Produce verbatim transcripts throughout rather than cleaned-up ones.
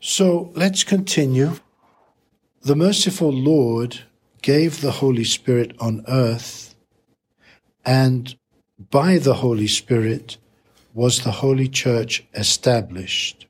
So let's continue. The merciful Lord gave the Holy Spirit on earth, and by the Holy Spirit was the Holy Church established.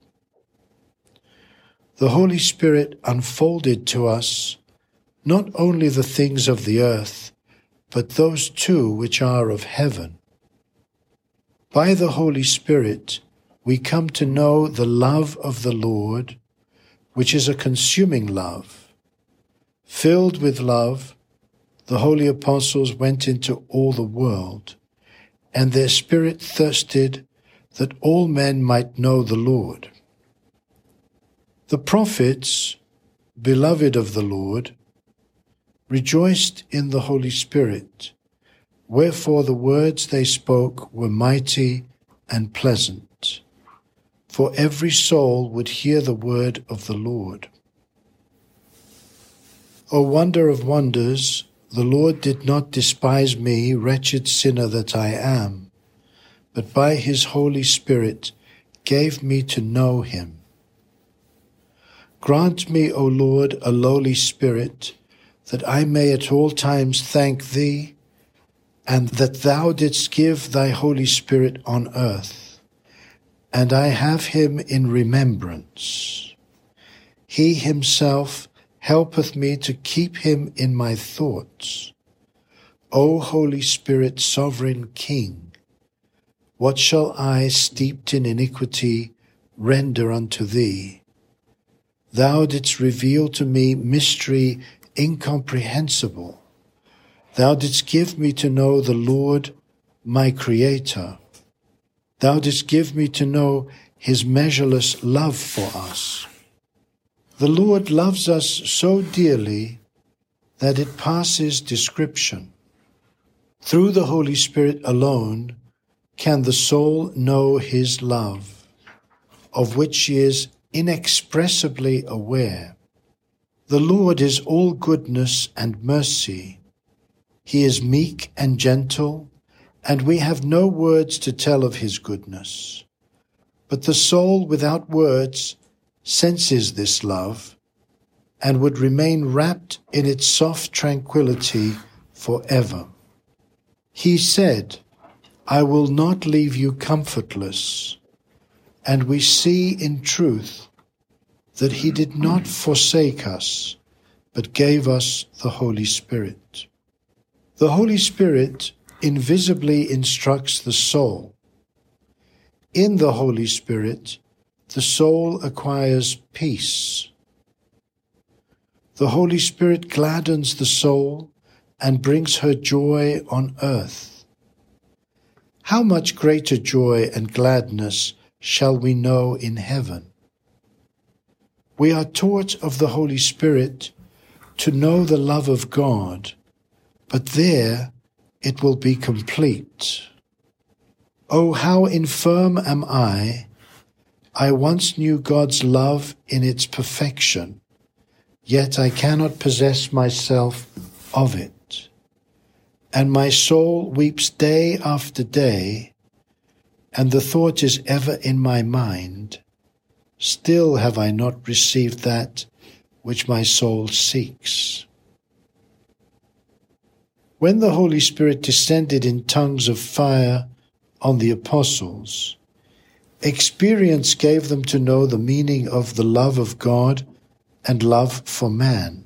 The Holy Spirit unfolded to us not only the things of the earth, but those too which are of heaven. By the Holy Spirit we come to know the love of the Lord, which is a consuming love. Filled with love, the holy apostles went into all the world, and their spirit thirsted that all men might know the Lord. The prophets, beloved of the Lord, rejoiced in the Holy Spirit, wherefore the words they spoke were mighty and pleasant, for every soul would hear the word of the Lord. O wonder of wonders, the Lord did not despise me, wretched sinner that I am, but by his Holy Spirit gave me to know him. Grant me, O Lord, a lowly spirit, that I may at all times thank thee, and that thou didst give thy Holy Spirit on earth, and I have him in remembrance. He himself helpeth me to keep him in my thoughts. O Holy Spirit, sovereign King, what shall I, steeped in iniquity, render unto thee? Thou didst reveal to me mystery incomprehensible. Thou didst give me to know the Lord, my Creator. Thou didst give me to know his measureless love for us. The Lord loves us so dearly that it passes description. Through the Holy Spirit alone can the soul know his love, of which she is inexpressibly aware. The Lord is all goodness and mercy. He is meek and gentle, and we have no words to tell of his goodness. But the soul without words senses this love and would remain wrapped in its soft tranquility forever. He said, I will not leave you comfortless, and we see in truth that he did not forsake us, but gave us the Holy Spirit. The Holy Spirit invisibly instructs the soul. In the Holy Spirit, the soul acquires peace. The Holy Spirit gladdens the soul and brings her joy on earth. How much greater joy and gladness shall we know in heaven? We are taught of the Holy Spirit to know the love of God, but there it will be complete. Oh, how infirm am I! I once knew God's love in its perfection, yet I cannot possess myself of it. And my soul weeps day after day, and the thought is ever in my mind, still have I not received that which my soul seeks. When the Holy Spirit descended in tongues of fire on the apostles, experience gave them to know the meaning of the love of God and love for man.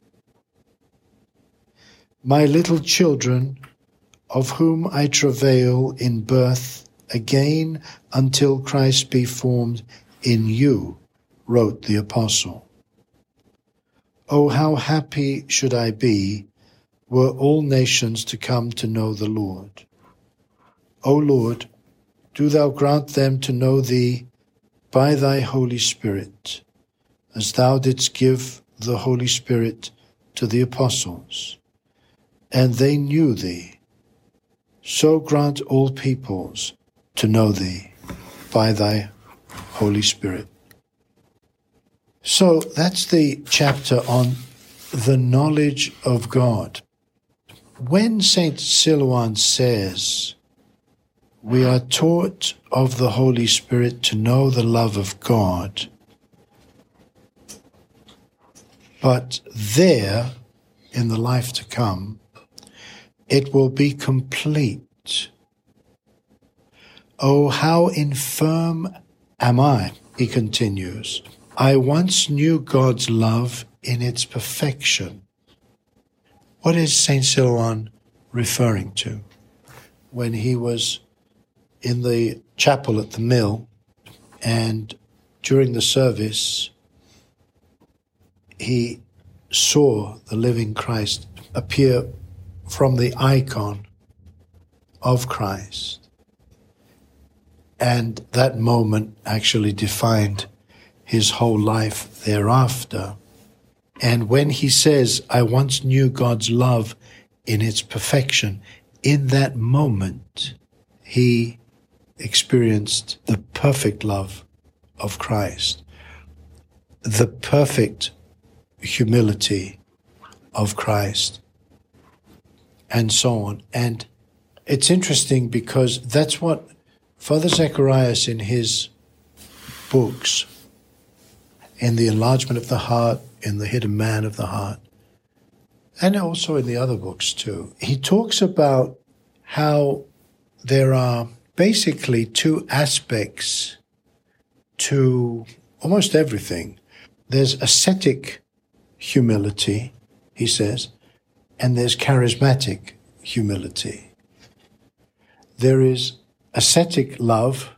My little children, of whom I travail in birth again until Christ be formed in you, wrote the apostle. Oh, how happy should I be were all nations to come to know the Lord. O Lord, do thou grant them to know thee by thy Holy Spirit, as thou didst give the Holy Spirit to the apostles, and they knew thee. So grant all peoples to know thee by thy Holy Spirit. So that's the chapter on the knowledge of God. When Saint Silouan says, we are taught of the Holy Spirit to know the love of God, But there, in the life to come, it will be complete. Oh, how infirm am I, he continues. I once knew God's love in its perfection. What is Saint Silouan referring to? When he was in the chapel at the mill, and during the service, he saw the living Christ appear from the icon of Christ. And that moment actually defined his whole life thereafter. And when he says, I once knew God's love in its perfection, in that moment, he experienced the perfect love of Christ, the perfect humility of Christ, and so on. And it's interesting because that's what Father Zacharias in his books, in The Enlargement of the Heart, in The Hidden Man of the Heart, and also in the other books too, he talks about how there are basically two aspects to almost everything. There's ascetic humility, he says, and there's charismatic humility. There is ascetic love,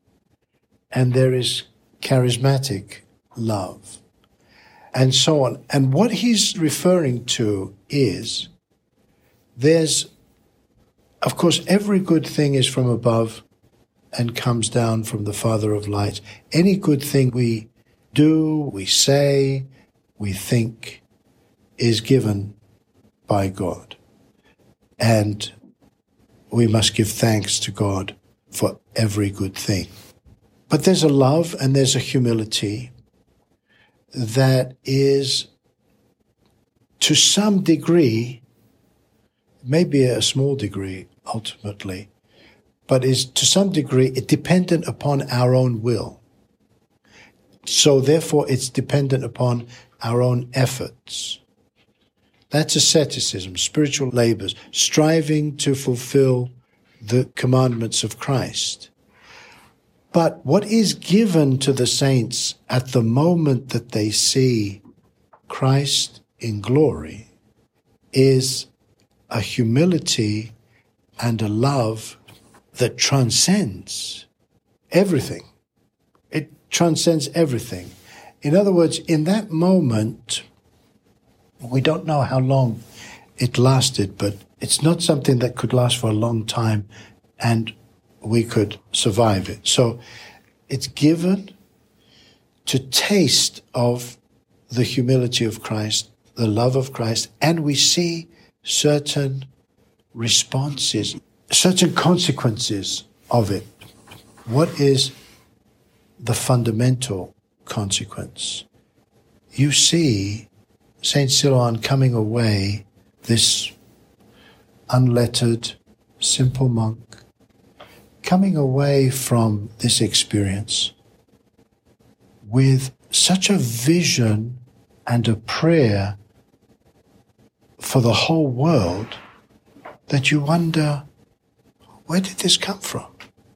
and there is charismatic love, and so on. And what he's referring to is, there's, of course, every good thing is from above and comes down from the Father of lights. Any good thing we do, we say, we think is given by God. And we must give thanks to God for every good thing. But there's a love and there's a humility that is, to some degree, maybe a small degree ultimately, but is to some degree dependent upon our own will. So therefore it's dependent upon our own efforts. That's asceticism, spiritual labors, striving to fulfill the commandments of Christ. But what is given to the saints at the moment that they see Christ in glory is a humility and a love that transcends everything. It transcends everything. In other words, in that moment, we don't know how long it lasted, but it's not something that could last for a long time and we could survive it. So it's given to taste of the humility of Christ, the love of Christ, and we see certain responses, certain consequences of it. What is the fundamental consequence? You see Saint Silouan coming away, this unlettered, simple monk, coming away from this experience with such a vision and a prayer for the whole world that you wonder, where did this come from?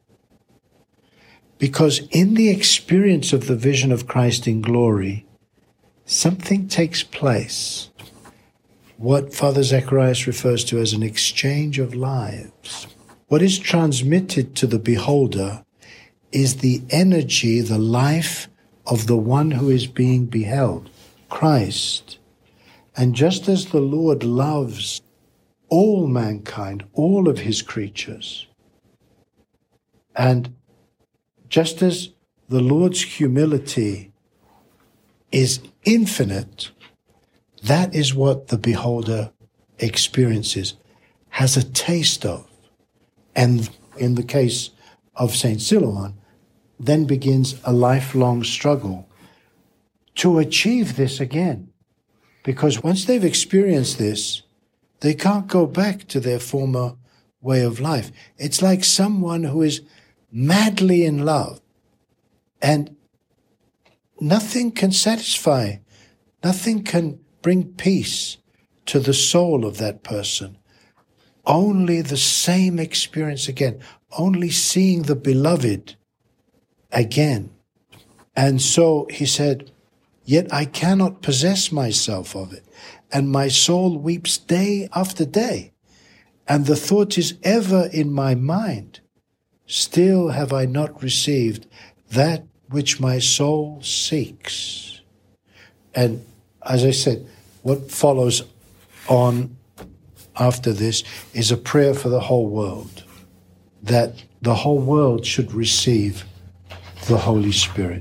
Because in the experience of the vision of Christ in glory, something takes place, what Father Zacharias refers to as an exchange of lives. What is transmitted to the beholder is the energy, the life of the one who is being beheld, Christ. And just as the Lord loves all mankind, all of his creatures, and just as the Lord's humility is infinite, that is what the beholder experiences, has a taste of. And in the case of Saint Silouan, then begins a lifelong struggle to achieve this again. Because once they've experienced this, they can't go back to their former way of life. It's like someone who is madly in love, and nothing can satisfy Nothing can bring peace to the soul of that person. Only the same experience again, only seeing the beloved again. And so he said, yet I cannot possess myself of it, and my soul weeps day after day, and the thought is ever in my mind, still have I not received that which my soul seeks. And as I said, what follows on after this is a prayer for the whole world, that the whole world should receive the Holy Spirit.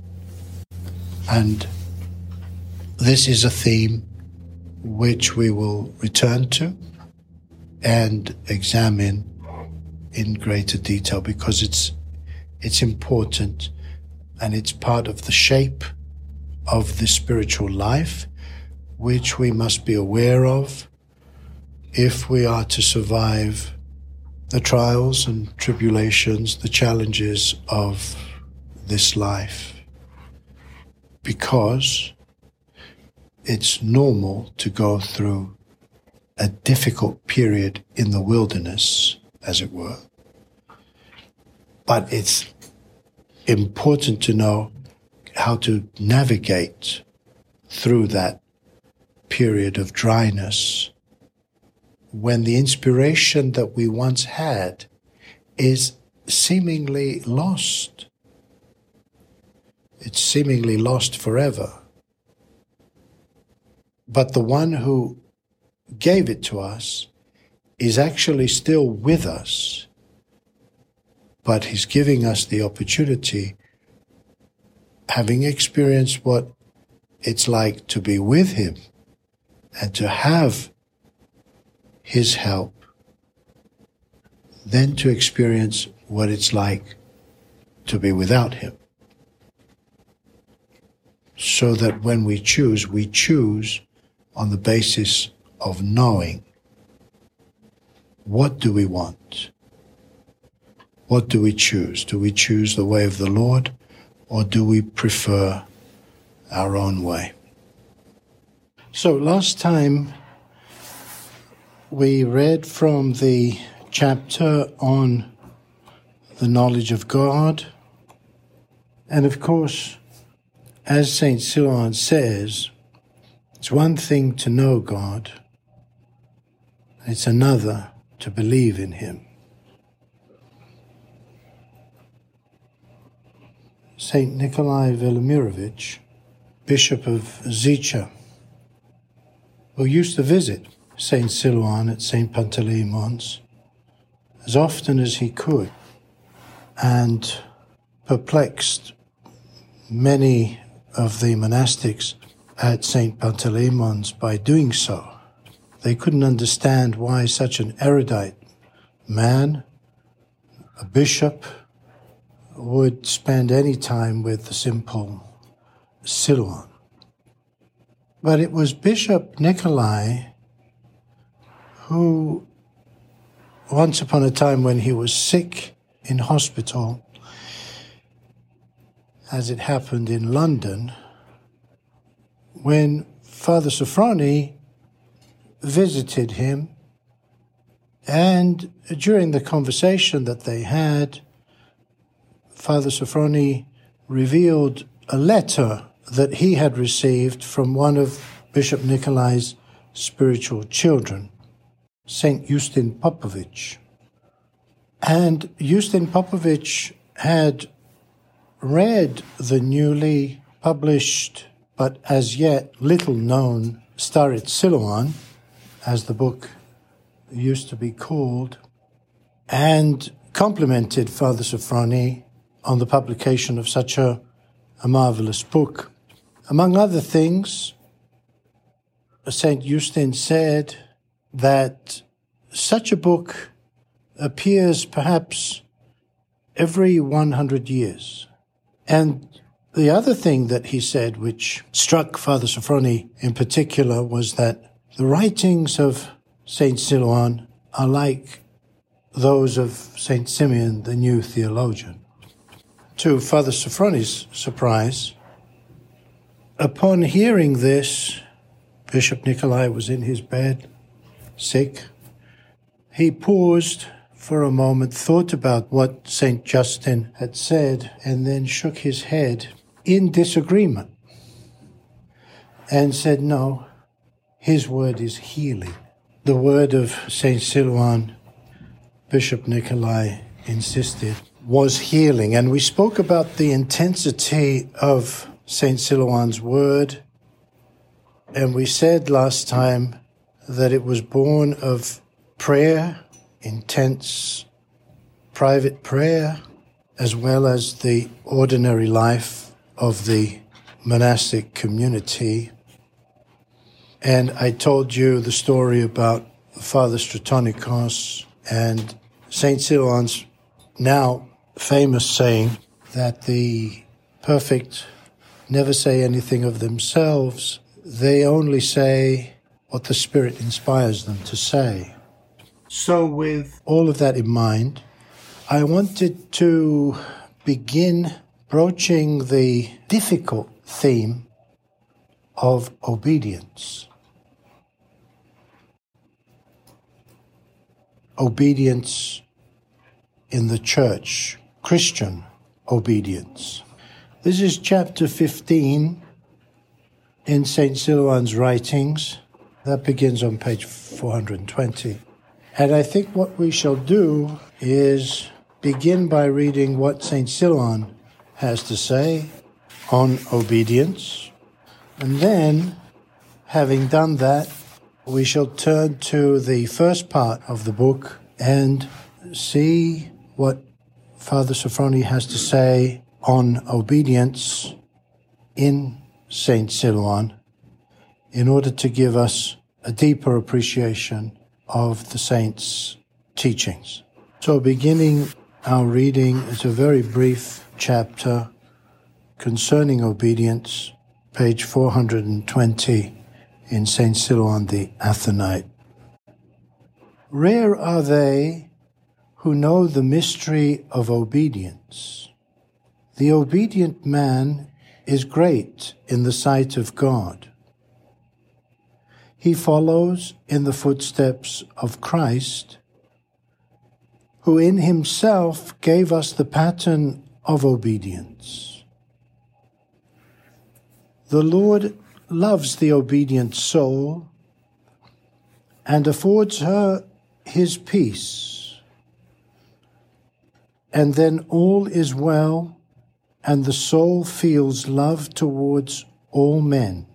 And this is a theme which we will return to and examine in greater detail, because it's it's important and it's part of the shape of the spiritual life, which we must be aware of if we are to survive the trials and tribulations, the challenges of this life. Because it's normal to go through a difficult period in the wilderness, as it were. But it's important to know how to navigate through that period of dryness when the inspiration that we once had is seemingly lost. It's seemingly lost forever. But the one who gave it to us is actually still with us, but he's giving us the opportunity, having experienced what it's like to be with him and to have his help, then to experience what it's like to be without him. So that when we choose, we choose on the basis of knowing, what do we want? What do we choose? Do we choose the way of the Lord, or do we prefer our own way? So last time we read from the chapter on the knowledge of God, and of course, as Saint Silouan says, it's one thing to know God, it's another to believe in him. Saint Nikolai Velimirovich, Bishop of Zicha, who used to visit Saint Silouan at Saint Panteleimont's as often as he could, and perplexed many of the monastics at Saint Panteleimont's by doing so. They couldn't understand why such an erudite man, a bishop, would spend any time with the simple Silouan. But it was Bishop Nikolai who, once upon a time when he was sick in hospital, as it happened in London, when Father Sophrony visited him, and during the conversation that they had, Father Sophrony revealed a letter that he had received from one of Bishop Nikolai's spiritual children, Saint Justin Popovich. And Justin Popovich had read the newly published, but as yet little known, Starets Silouan, as the book used to be called, and complimented Father Sophrony on the publication of such a, a marvelous book. Among other things, Saint Justin said that such a book appears perhaps every one hundred years. And the other thing that he said, which struck Father Sophrony in particular, was that the writings of Saint Silouan are like those of Saint Simeon, the new theologian. To Father Sophrony's surprise, Upon hearing this, Bishop Nikolai was in his bed, sick. He paused for a moment, thought about what Saint Justin had said, and then shook his head in disagreement and said, no, his word is healing. The word of Saint Silouan, Bishop Nikolai insisted, was healing. And we spoke about the intensity of Saint Silouan's word, and we said last time that it was born of prayer, intense private prayer, as well as the ordinary life of the monastic community. And I told you the story about Father Stratonikos and Saint Silouan's now famous saying that the perfect never say anything of themselves. They only say what the Spirit inspires them to say. So with all of that in mind, I wanted to begin broaching the difficult theme of obedience. Obedience in the church, Christian obedience. This is chapter fifteen in Saint Silouan's writings. That begins on page four hundred twenty. And I think what we shall do is begin by reading what Saint Silouan has to say on obedience. And then, having done that, we shall turn to the first part of the book and see what Father Sophrony has to say on obedience in Saint Silouan in order to give us a deeper appreciation of the saint's teachings. So beginning our reading is a very brief chapter concerning obedience, page four hundred twenty in Saint Silouan the Athonite. Rare are they who know the mystery of obedience. The obedient man is great in the sight of God. He follows in the footsteps of Christ, who in himself gave us the pattern of obedience. The Lord loves the obedient soul and affords her his peace. And then all is well, and the soul feels love towards all men.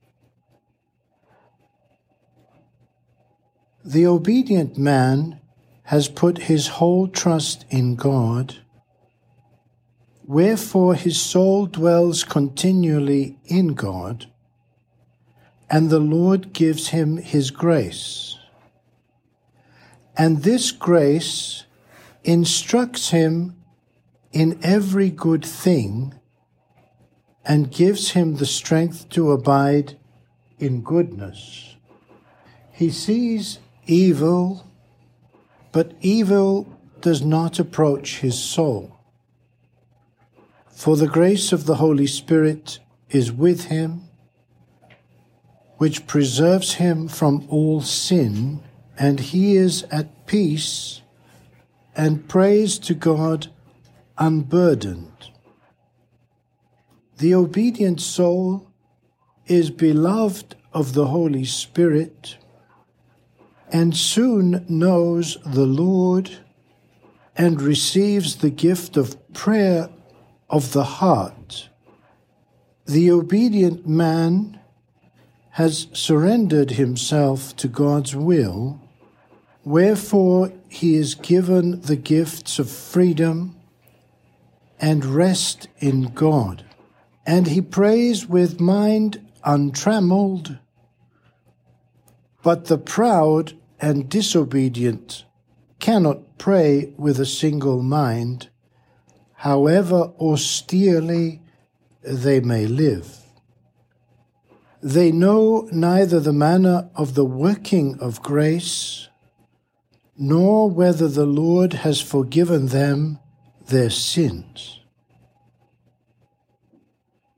The obedient man has put his whole trust in God, wherefore his soul dwells continually in God, and the Lord gives him his grace. And this grace instructs him in every good thing and gives him the strength to abide in goodness. He sees evil, but evil does not approach his soul. For the grace of the Holy Spirit is with him, which preserves him from all sin, and he is at peace and prays to God unburdened. The obedient soul is beloved of the Holy Spirit and soon knows the Lord and receives the gift of prayer of the heart. The obedient man has surrendered himself to God's will, wherefore he is given the gifts of freedom and rest in God. And he prays with mind untrammeled, but the proud and disobedient cannot pray with a single mind, however austerely they may live. They know neither the manner of the working of grace, nor whether the Lord has forgiven them their sins.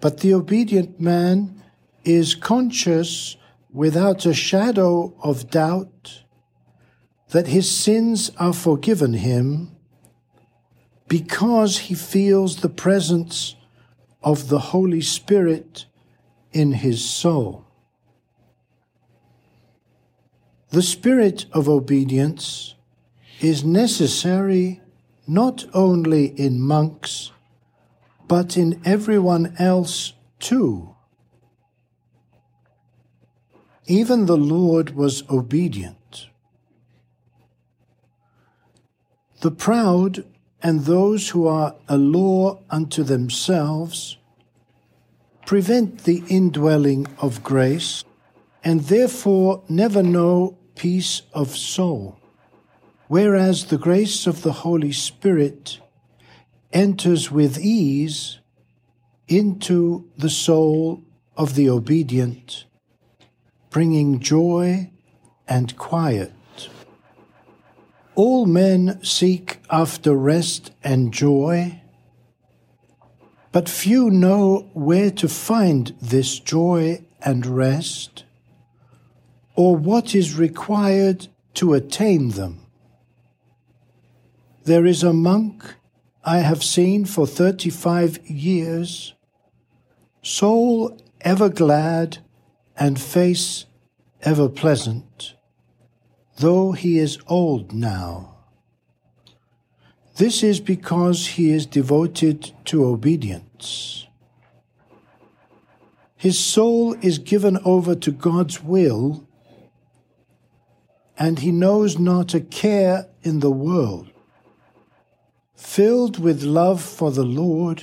But the obedient man is conscious without a shadow of doubt that his sins are forgiven him because he feels the presence of the Holy Spirit in his soul. The spirit of obedience is necessary not only in monks, but in everyone else too. Even the Lord was obedient. The proud and those who are a law unto themselves prevent the indwelling of grace and therefore never know peace of soul, whereas the grace of the Holy Spirit enters with ease into the soul of the obedient, bringing joy and quiet. All men seek after rest and joy, but few know where to find this joy and rest, or what is required to attain them. There is a monk I have seen for thirty-five years, soul ever glad and face ever pleasant, though he is old now. This is because he is devoted to obedience. His soul is given over to God's will, and he knows not a care in the world. Filled with love for the Lord,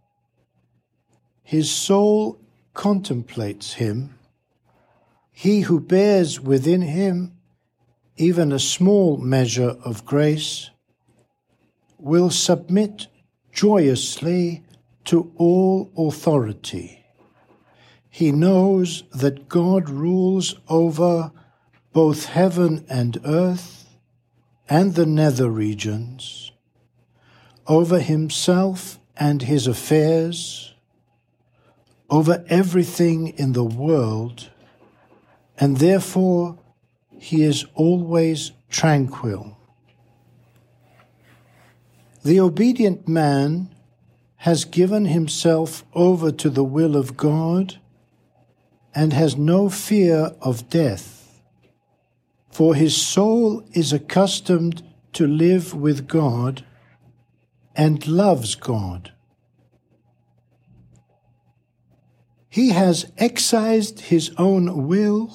his soul contemplates him. He who bears within him even a small measure of grace will submit joyously to all authority. He knows that God rules over both heaven and earth and the nether regions, over himself and his affairs, over everything in the world, and therefore he is always tranquil. The obedient man has given himself over to the will of God and has no fear of death, for his soul is accustomed to live with God and loves God. He has excised his own will,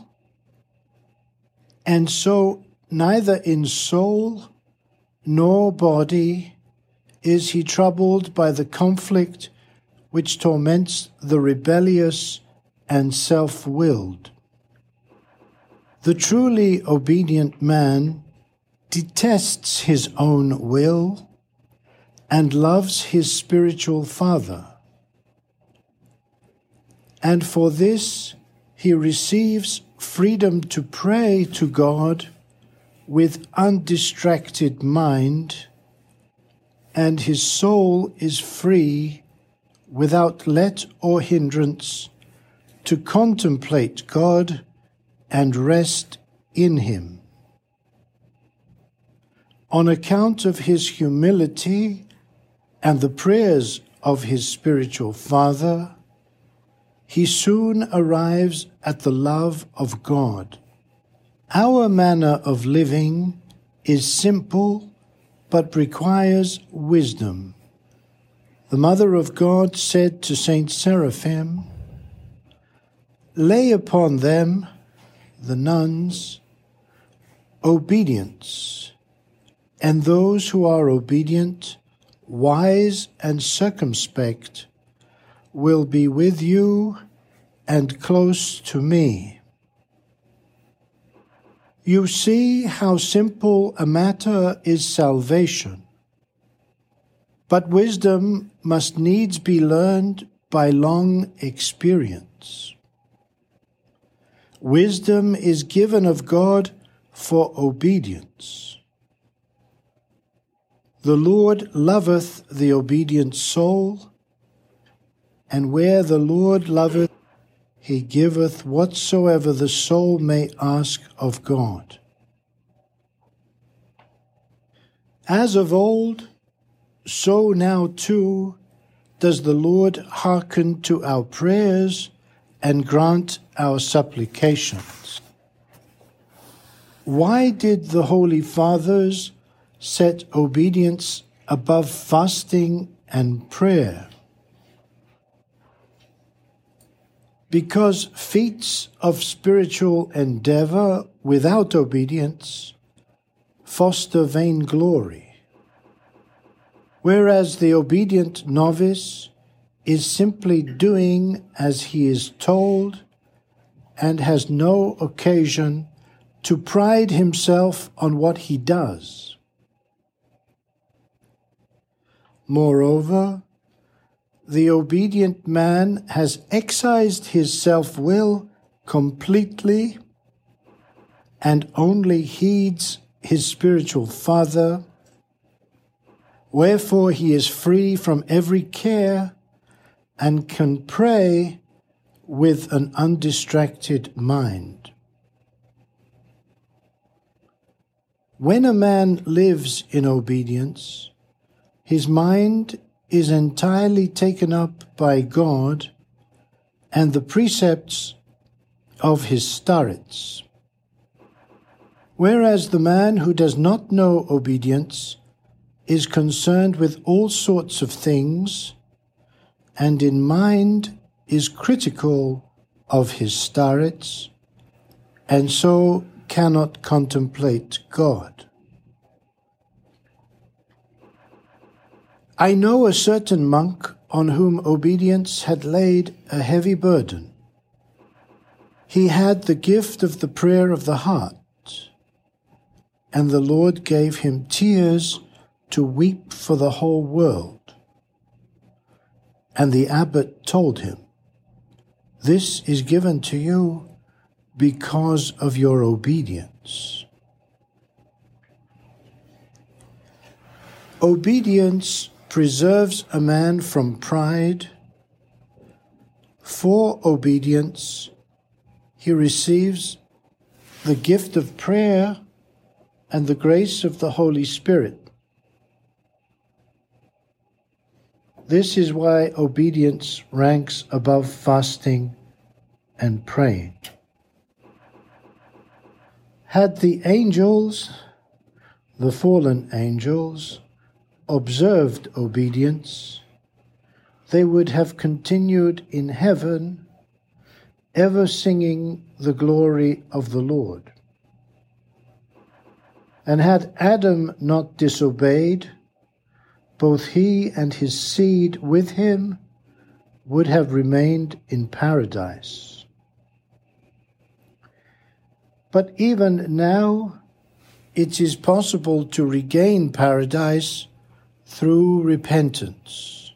and so neither in soul nor body is he troubled by the conflict which torments the rebellious and self-willed. The truly obedient man detests his own will and loves his spiritual father. And for this he receives freedom to pray to God with undistracted mind, and his soul is free, without let or hindrance, to contemplate God and rest in him. On account of his humility and the prayers of his spiritual father, he soon arrives at the love of God. Our manner of living is simple, but requires wisdom. The Mother of God said to Saint Seraphim, "Lay upon them," the nuns, "obedience, and those who are obedient, wise and circumspect, will be with you and close to me." You see how simple a matter is salvation. But wisdom must needs be learned by long experience. Wisdom is given of God for obedience. The Lord loveth the obedient soul, And where the Lord loveth, he giveth whatsoever the soul may ask of God. As of old, so now too does the Lord hearken to our prayers and grant our supplications. Why did the Holy Fathers set obedience above fasting and prayer? Because feats of spiritual endeavor without obedience foster vainglory, whereas the obedient novice is simply doing as he is told and has no occasion to pride himself on what he does. Moreover, the obedient man has excised his self-will completely and only heeds his spiritual father, wherefore he is free from every care and can pray with an undistracted mind. When a man lives in obedience, his mind is entirely taken up by God and the precepts of his starets. Whereas the man who does not know obedience is concerned with all sorts of things, and in mind is critical of his starets, and so cannot contemplate God. I know a certain monk on whom obedience had laid a heavy burden. He had the gift of the prayer of the heart, and the Lord gave him tears to weep for the whole world. And the abbot told him, "This is given to you because of your obedience." Obedience preserves a man from pride. For obedience, he receives the gift of prayer and the grace of the Holy Spirit. This is why obedience ranks above fasting and praying. Had the angels, the fallen angels, observed obedience, they would have continued in heaven, ever singing the glory of the Lord. And had Adam not disobeyed, both he and his seed with him would have remained in paradise. But even now, it is possible to regain paradise through repentance.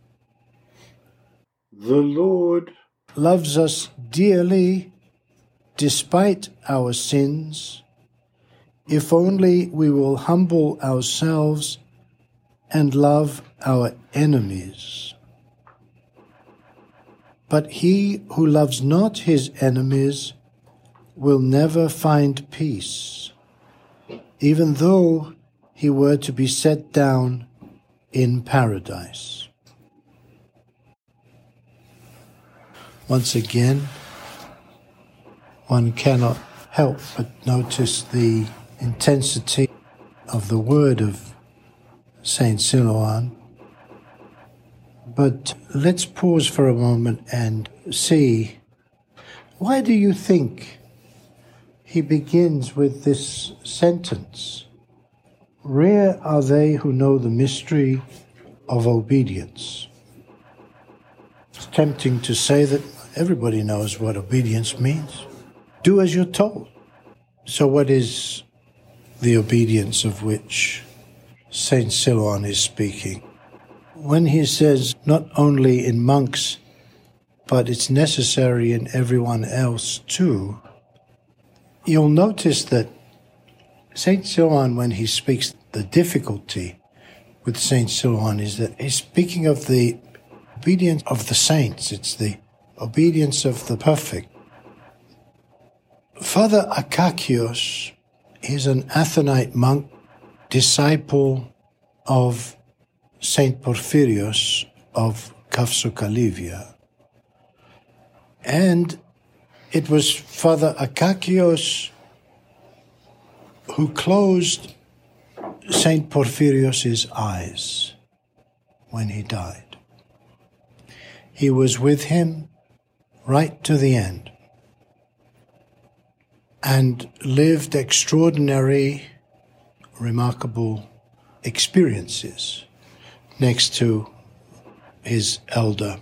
The Lord loves us dearly despite our sins, if only we will humble ourselves and love our enemies. But he who loves not his enemies will never find peace, even though he were to be set down in paradise. Once again, one cannot help but notice the intensity of the word of Saint Silouan. But let's pause for a moment and see, why do you think he begins with this sentence? Rare are they who know the mystery of obedience. It's tempting to say that everybody knows what obedience means. Do as you're told. So what is the obedience of which Saint Silouan is speaking? When he says not only in monks, but it's necessary in everyone else too, you'll notice that Saint Silouan, when he speaks, the difficulty with Saint Silouan is that he's speaking of the obedience of the saints. It's the obedience of the perfect. Father Akakios is an Athonite monk, disciple of Saint Porphyrios of Kafsokalivia. And it was Father Akakios who closed Saint Porphyrios' eyes when he died. He was with him right to the end and lived extraordinary, remarkable experiences next to his elder.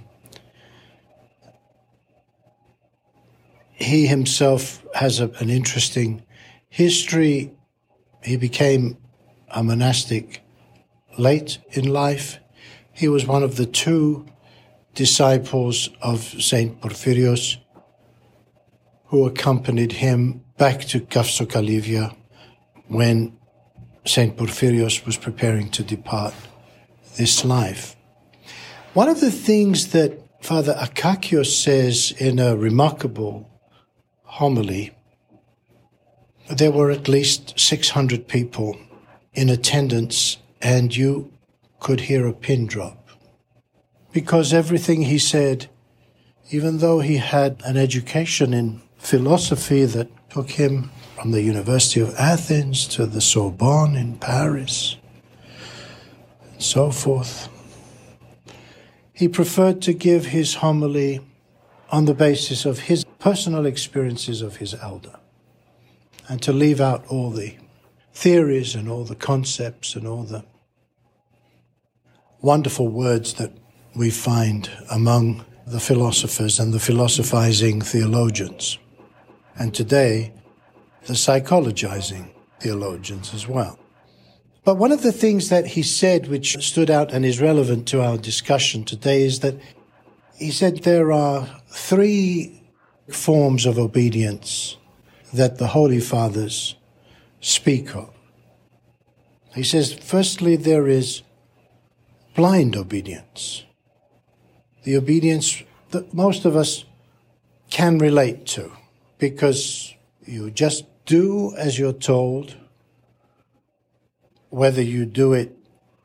He himself has a, an interesting history. He became a monastic late in life. He was one of the two disciples of Saint Porphyrios who accompanied him back to Kafsokalivia when Saint Porphyrios was preparing to depart this life. One of the things that Father Akakios says in a remarkable homily, there were at least six hundred people in attendance, and you could hear a pin drop. Because everything he said, even though he had an education in philosophy that took him from the University of Athens to the Sorbonne in Paris, and so forth, he preferred to give his homily on the basis of his personal experiences of his elder, and to leave out all the theories and all the concepts and all the wonderful words that we find among the philosophers and the philosophizing theologians, and today the psychologizing theologians as well. But one of the things that he said which stood out and is relevant to our discussion today is that he said there are three forms of obedience that the Holy Fathers speak of. He says, firstly, there is blind obedience, the obedience that most of us can relate to, because you just do as you're told, whether you do it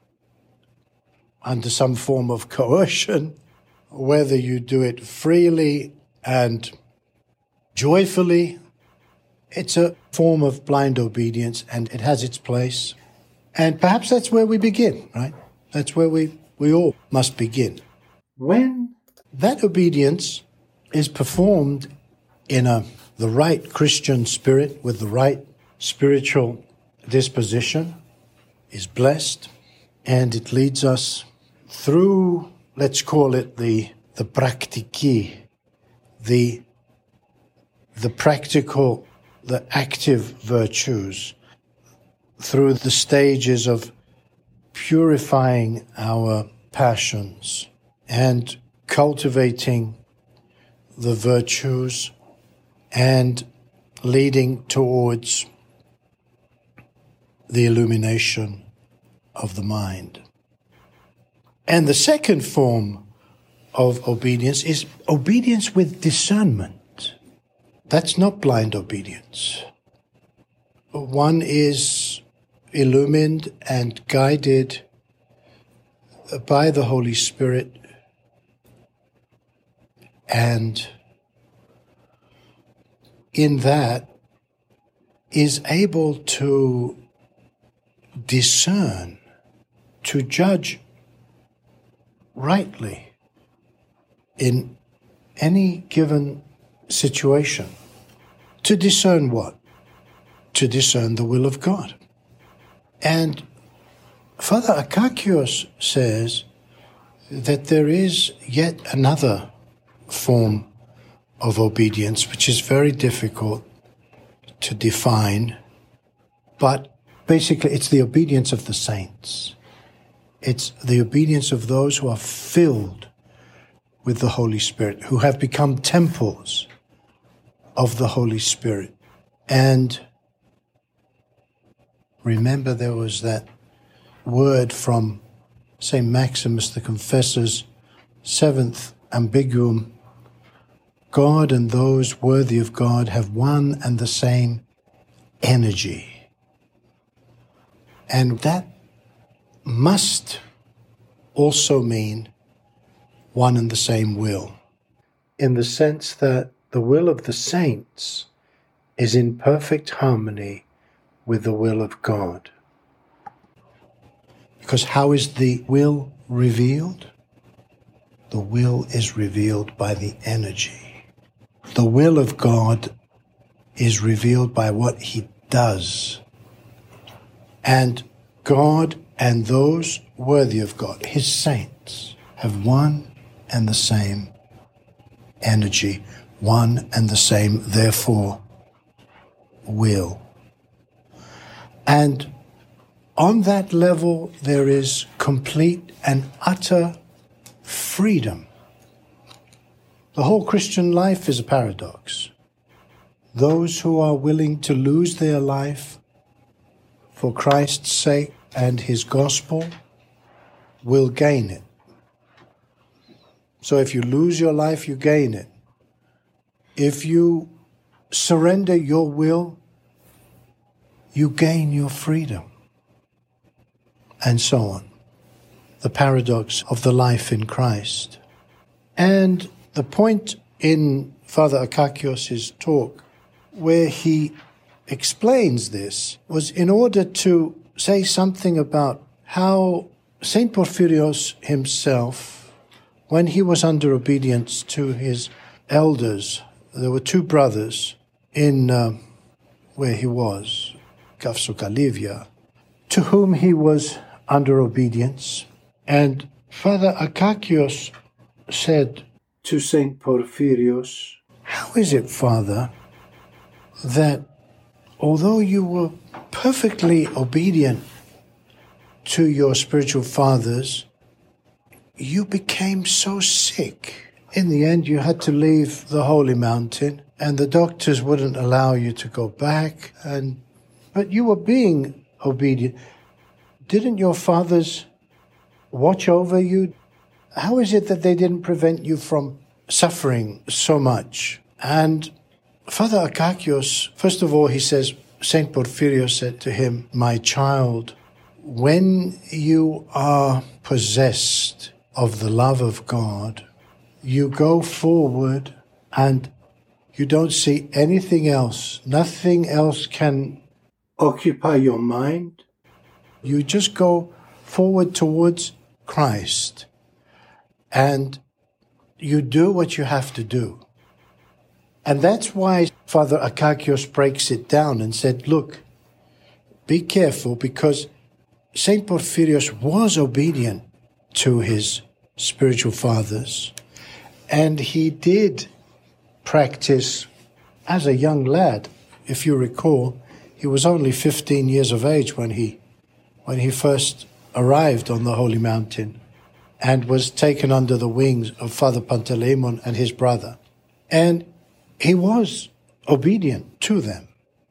under some form of coercion, whether you do it freely and joyfully. It's a form of blind obedience, and it has its place. And perhaps that's where we begin, right? That's where we, we all must begin. When that obedience is performed in a the right Christian spirit, with the right spiritual disposition, is blessed, and it leads us through, let's call it the the praktiki, the the practical, the active virtues, through the stages of purifying our passions and cultivating the virtues and leading towards the illumination of the mind. And the second form of obedience is obedience with discernment. That's not blind obedience. One is illumined and guided by the Holy Spirit, and in that is able to discern, to judge rightly in any given situation. To discern what? To discern the will of God. And Father Akakios says that there is yet another form of obedience, which is very difficult to define, but basically it's the obedience of the saints. It's the obedience of those who are filled with the Holy Spirit, who have become temples of the Holy Spirit. And remember, there was that word from Saint Maximus the Confessor's seventh ambiguum, God and those worthy of God have one and the same energy. And that must also mean one and the same will, in the sense that the will of the saints is in perfect harmony with the will of God. Because how is the will revealed? The will is revealed by the energy. The will of God is revealed by what He does. And God and those worthy of God, His saints, have one and the same energy, one and the same, therefore, will. And on that level, there is complete and utter freedom. The whole Christian life is a paradox. Those who are willing to lose their life for Christ's sake and His gospel will gain it. So if you lose your life, you gain it. If you surrender your will, you gain your freedom. And so on. The paradox of the life in Christ. And the point in Father Akakios' talk where he explains this was in order to say something about how Saint Porphyrios himself, when he was under obedience to his elders, there were two brothers in uh, where he was, Kafsokalivia, to whom he was under obedience. And Father Akakios said to Saint Porphyrios, "How is it, Father, that although you were perfectly obedient to your spiritual fathers, you became so sick? In the end, you had to leave the holy mountain, and the doctors wouldn't allow you to go back, and but you were being obedient. Didn't your fathers watch over you? How is it that they didn't prevent you from suffering so much?" And Father Akakios, first of all, he says, Saint Porphyrios said to him, "My child, when you are possessed of the love of God, you go forward and you don't see anything else. Nothing else can occupy your mind. You just go forward towards Christ, and you do what you have to do." And that's why Father Akakios breaks it down and said, look, be careful, because Saint Porphyrios was obedient to his spiritual fathers, and he did practice as a young lad. If you recall, he was only fifteen years of age when he when he first arrived on the Holy Mountain and was taken under the wings of Father Panteleimon and his brother. And he was obedient to them.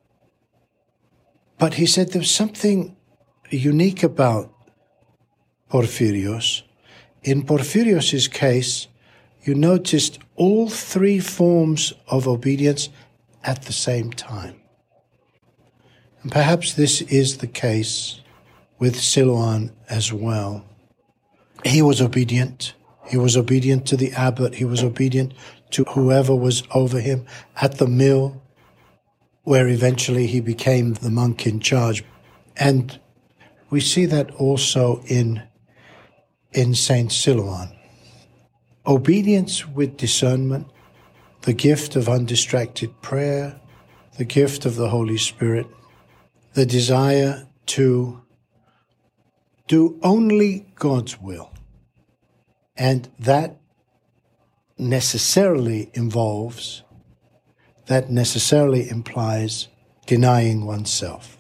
But he said there was something unique about Porphyrios. In Porphyrios' case, you noticed all three forms of obedience at the same time. And perhaps this is the case with Silouan as well. He was obedient. He was obedient to the abbot. He was obedient to whoever was over him at the mill, where eventually he became the monk in charge. And we see that also in, in Saint Silouan. Obedience with discernment, the gift of undistracted prayer, the gift of the Holy Spirit, the desire to do only God's will. And that necessarily involves, that necessarily implies denying oneself,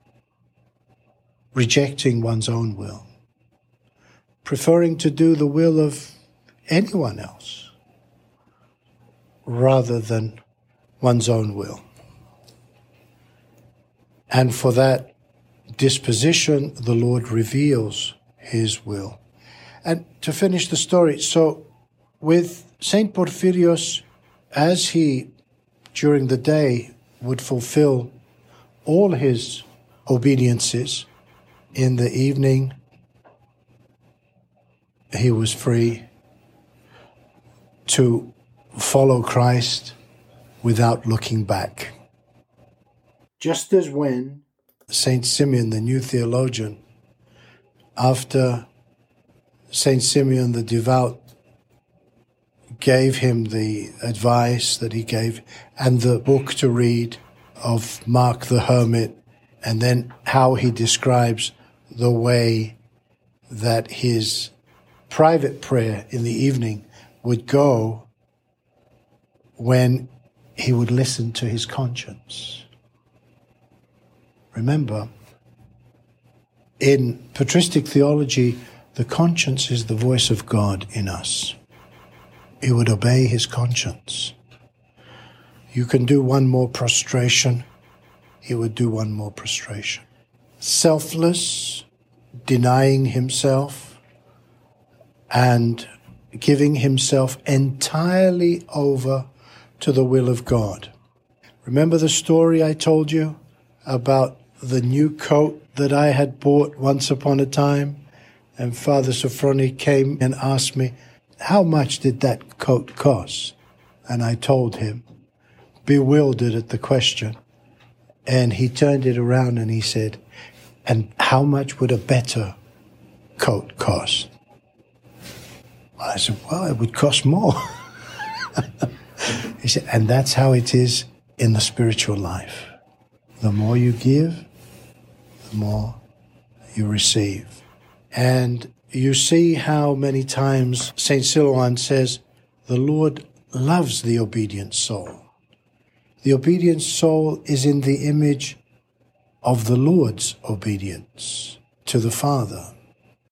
rejecting one's own will, preferring to do the will of anyone else rather than one's own will. And for that disposition, the Lord reveals His will. And to finish the story, so with Saint Porphyrios, as he, during the day, would fulfill all his obediences, in the evening he was free to follow Christ without looking back. Just as when Saint Simeon, the new theologian, after Saint Simeon the Devout gave him the advice that he gave and the book to read of Mark the Hermit, and then how he describes the way that his private prayer in the evening would go when he would listen to his conscience. Remember, in patristic theology, the conscience is the voice of God in us. He would obey his conscience. You can do one more prostration, he would do one more prostration. Selfless, denying himself, and giving himself entirely over to the will of God. Remember the story I told you about the new coat that I had bought once upon a time? And Father Sophrony came and asked me, how much did that coat cost? And I told him, bewildered at the question. And he turned it around and he said, and how much would a better coat cost? I said, well, it would cost more. He said, and that's how it is in the spiritual life. The more you give, the more you receive. And you see how many times Saint Silouan says, the Lord loves the obedient soul. The obedient soul is in the image of the Lord's obedience to the Father.